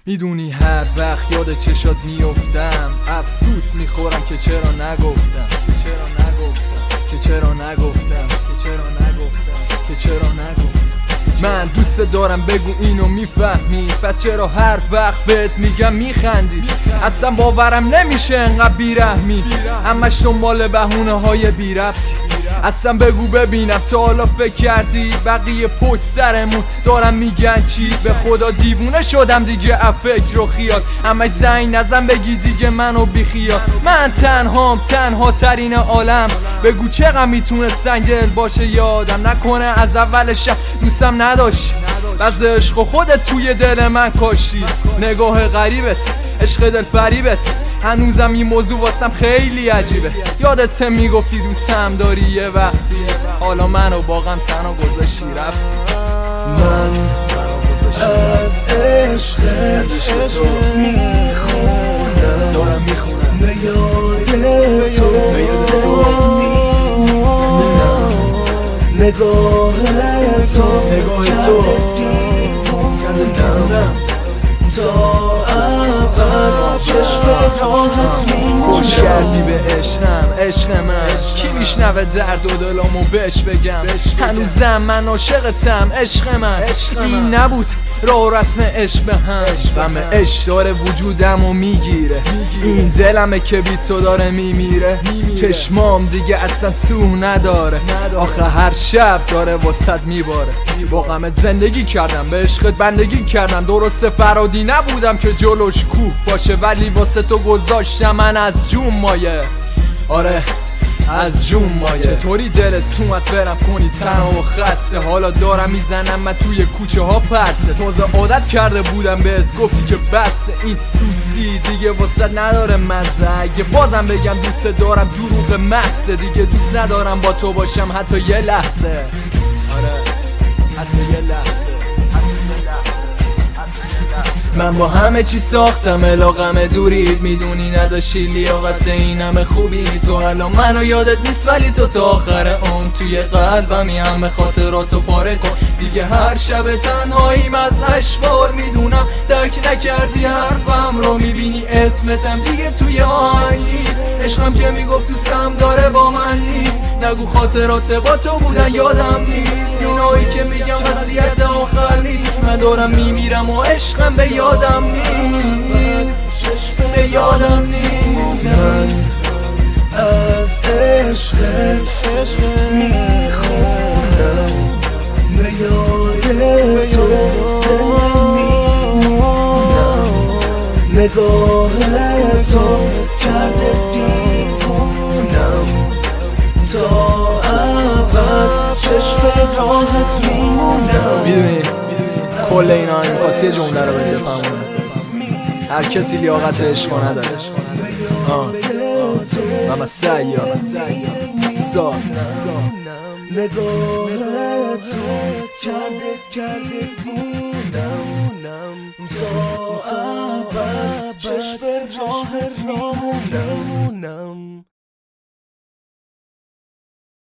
میدونی هر وقت یاد چشات میافتم افسوس میخورم که چرا نگفتم من دوست دارم بگو اینو میفهمی، پس چرا هر وقت بهت میگم میخندی؟ اصلا باورم نمیشه انقدر بیرحمی، همش دنبال بهونه های بی ربطی. اصلا بگو ببینم تا حالا فکر کردی بقیه پشت سرمون دارم میگن چی؟ به خدا دیوونه شدم دیگه از فکر و خیال، همش زنگ نزن بگی دیگه منو بیخیال. من تنها ترین عالم، بگو چقدر میتونستن دل باشه یادم نکنه از اول شب دوستم نداشتی، بز عشق خودت توی دل من کاشی. نگاه غریبت، عشق دل فریبت، هنوزم این موضوع واسم خیلی عجیبه. یادت میگفتی دوستم داری یه وقتی، حالا منو با غم تنها گذاشتی رفتی. من از عشق تو میخونم، دارم میخونم به یاد تو نگاه تو دیوونم تا ابد چشم راحت میمونم. خوش کردی به عشق من کی میشنوه درد و دلامو بهش بگم؟ هنوزم من عاشقتم عشق من، این نبود راه و رسم عشق به هم. غم عشق داره وجودمو میگیره، این دلمه که بی تو داره میمیره. چشمام دیگه اصلا سو نداره، آخه هر شب داره واسط میباره. با غمت زندگی کردم، به عشقت بندگی کردم، درسته فرادی نبودم که جلوش کوه باشه، ولی واسه تو گذاشتم من از جون مایه. آره از جون مایه. چطوری دلت اومد برم کنی تنها و خسته؟ حالا دارم میزنم من توی کوچه ها پرسه. تازه عادت کرده بودم بهت گفتی که بس این دوستی دیگه واسه نداره مزه. اگه بازم بگم دوست دارم دروغ محضه، دیگه دوست ندارم با تو باشم حتی یه لحظه. آره حتی یه لحظه. من با همه چی ساختم علاقم دورید، میدونی نداشتی لیاقت این همه خوبی. تو الان منو یادت نیست ولی تو تا آخر عمر توی قلبمی، همه خاطراتو پاره کن دیگه. هر شب تنهاییم از اشبار، میدونم درک نکردی حرفم رو، میبینی اسمتم دیگه توی آهنگ نیست. عشقم که میگفت دوستم داره با من نیست، نگو خاطرات با تو بودن یادم نیست. اینایی که میگم وضعیت آخر نیست، من دارم میمیرم و عشقم به یادم نیست، به یادم نیست. من از عشقت میخونم، به یاد تو میمونم. نگاه تو کرده دیوونم تا ابد چشم راحت میمونم. میدونی کل اینا میخواست یه جمله رو بگه بفهمونه، هر کسی لیاقت عشقو نداره. ماما سیا سا نگاه تو کرده دیوونم تا ابد چشم راحت میمونم.